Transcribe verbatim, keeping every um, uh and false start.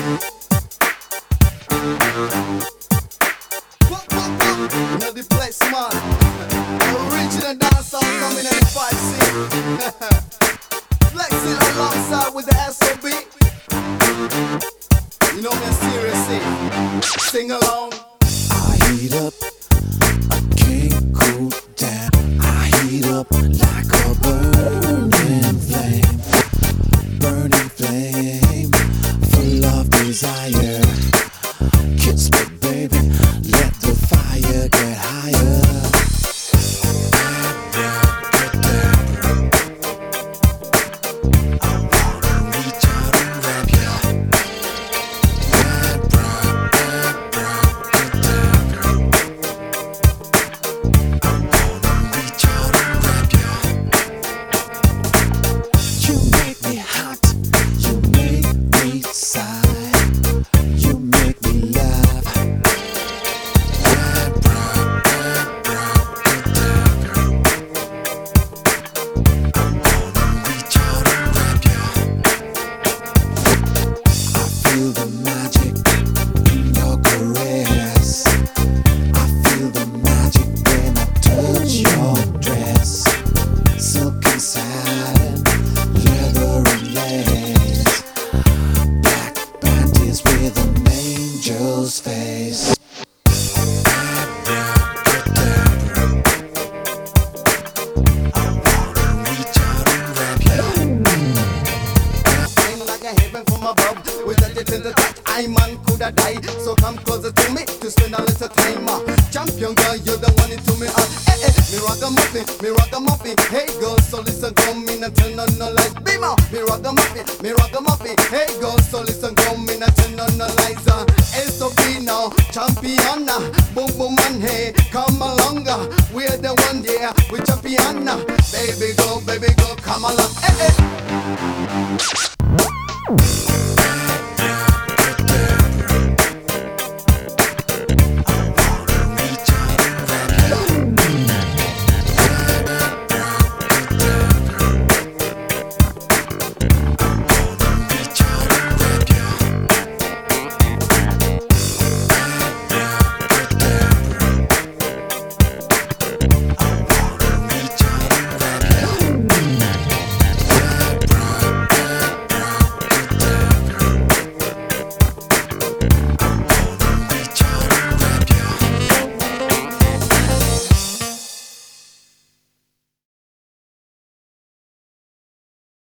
Now the place, man. Original dancehall coming in the five C. Flexing alongside with the S O B. You know me seriously. Sing along. I heat up, I can't cool down. I heat up like a burning flame, burning flame, full of desire. Kiss me, baby, let the fire get higher. Face. I man coulda die, so come closer to me to spend a little time. Uh. Champion girl, you're the one into me. Uh. Eh, eh, me ragamuffin, me ragamuffin. Hey girl, so listen, come in and turn on the lights. Beamer, me ragamuffin, me ragamuffin. Hey girl, so listen, come in and turn on the lights. Uh. S O B now, champion. Uh. Boom boom man, hey, come along. Uh. We're the one there, we champion. Uh. Baby girl, baby girl, come along. Eh, eh.